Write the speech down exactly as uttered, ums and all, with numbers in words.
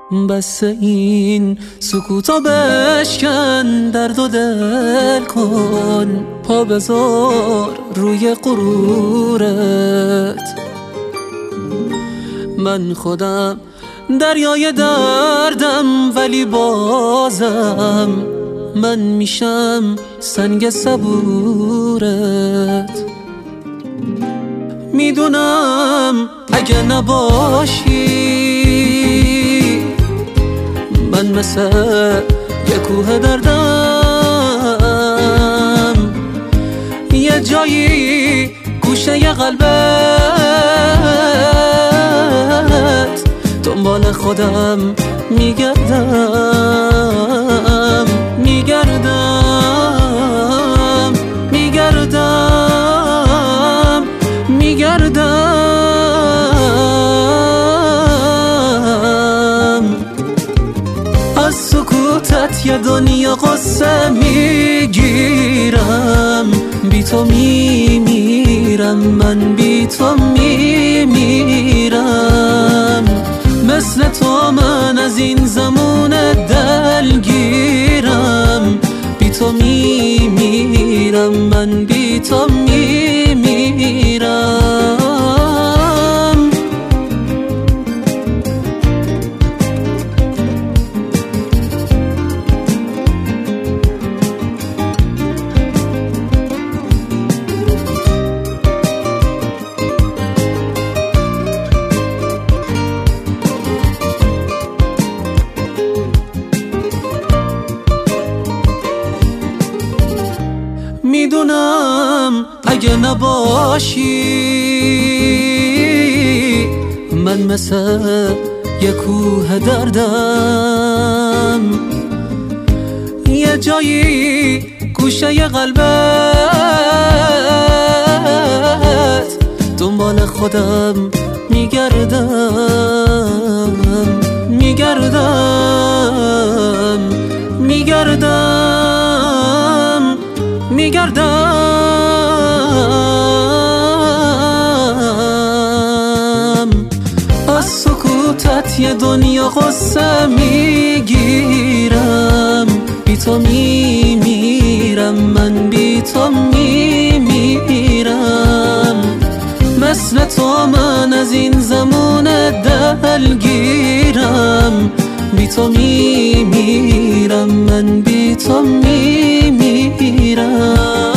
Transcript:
بس این سکوتا بشکن، درد و دل کن، پا بذار روی غرورت. من خودم دریای دردم، ولی بازم من میشم سنگ صبورت. میدونم اگه نباشی من مثل یه کوه دردم، یه جایی گوشه ی قلبت دنبال خودم میگردم میگردم میگردم میگردم از سکوتت یه دنیا قصه میگیرم، بی تو میمیرم، من بی تو میمیرم. مثل تو من از این زمون دلگیرم، بی تو میمیرم، من بی تو میمیرم. میدونم اگه نباشی من مثل یه کوه دردم، یه جایی گوشه ی قلبت دنبال خودم میگردم میگردم میگردم میگردم از سکوتت یه دنیا قصه میگیرم، بی تو میمیرم، من بی تو میمیرم. مثل تو من از این زمون دلگیرم، بی تو میمیرم، من بی تو میمیرم.